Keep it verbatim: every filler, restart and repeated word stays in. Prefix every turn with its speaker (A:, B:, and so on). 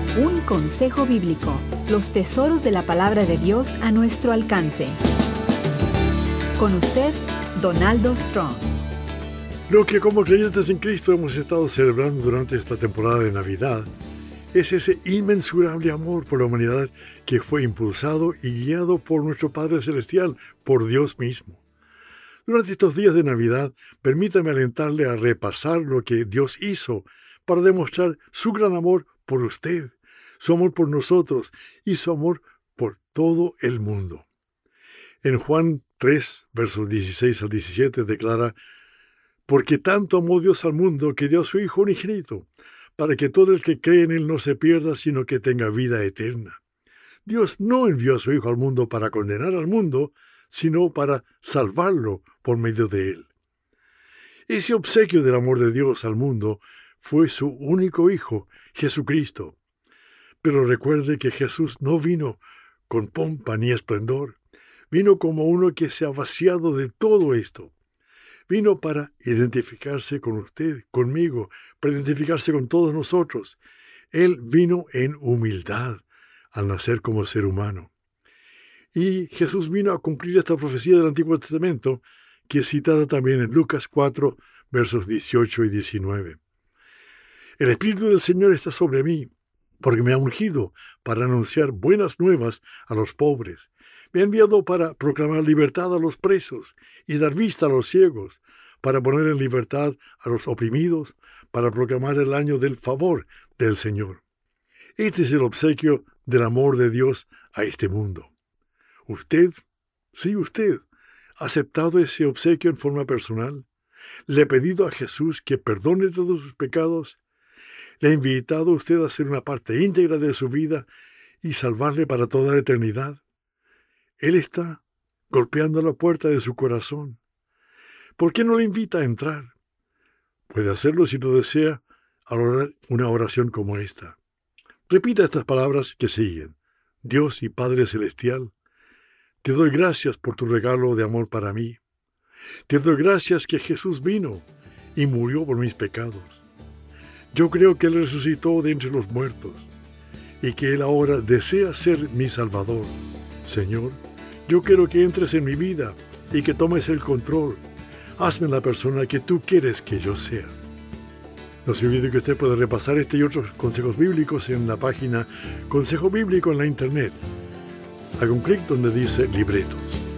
A: Un consejo bíblico, los tesoros de la palabra de Dios a nuestro alcance. Con usted, Donaldo Strong.
B: Lo que como creyentes en Cristo hemos estado celebrando durante esta temporada de Navidad es ese inmensurable amor por la humanidad que fue impulsado y guiado por nuestro Padre Celestial, por Dios mismo. Durante estos días de Navidad, permítame alentarle a repasar lo que Dios hizo para demostrar su gran amor por usted, su amor por nosotros y su amor por todo el mundo. En Juan tres, versos dieciséis al diecisiete, declara: «Porque tanto amó Dios al mundo que dio a su Hijo unigénito, para que todo el que cree en Él no se pierda, sino que tenga vida eterna». Dios no envió a su Hijo al mundo para condenar al mundo, sino para salvarlo por medio de Él. Ese obsequio del amor de Dios al mundo fue su único Hijo, Jesucristo. Pero recuerde que Jesús no vino con pompa ni esplendor. Vino como uno que se ha vaciado de todo esto. Vino para identificarse con usted, conmigo, para identificarse con todos nosotros. Él vino en humildad al nacer como ser humano. Y Jesús vino a cumplir esta profecía del Antiguo Testamento, que es citada también en Lucas cuatro, versos dieciocho y diecinueve. «El Espíritu del Señor está sobre mí, porque me ha ungido para anunciar buenas nuevas a los pobres. Me ha enviado para proclamar libertad a los presos y dar vista a los ciegos, para poner en libertad a los oprimidos, para proclamar el año del favor del Señor». Este es el obsequio del amor de Dios a este mundo. Usted, sí usted, ha aceptado ese obsequio en forma personal. Le ha pedido a Jesús que perdone todos sus pecados. Le ha invitado a usted a ser una parte íntegra de su vida y salvarle para toda la eternidad. Él está golpeando la puerta de su corazón. ¿Por qué no le invita a entrar? Puede hacerlo si lo desea al orar una oración como esta. Repita estas palabras que siguen. Dios y Padre Celestial, te doy gracias por tu regalo de amor para mí. Te doy gracias que Jesús vino y murió por mis pecados. Yo creo que Él resucitó de entre los muertos y que Él ahora desea ser mi Salvador. Señor, yo quiero que entres en mi vida y que tomes el control. Hazme la persona que tú quieres que yo sea. No se olvide que usted puede repasar este y otros consejos bíblicos en la página Consejo Bíblico en la Internet. Haga un clic donde dice Libretos.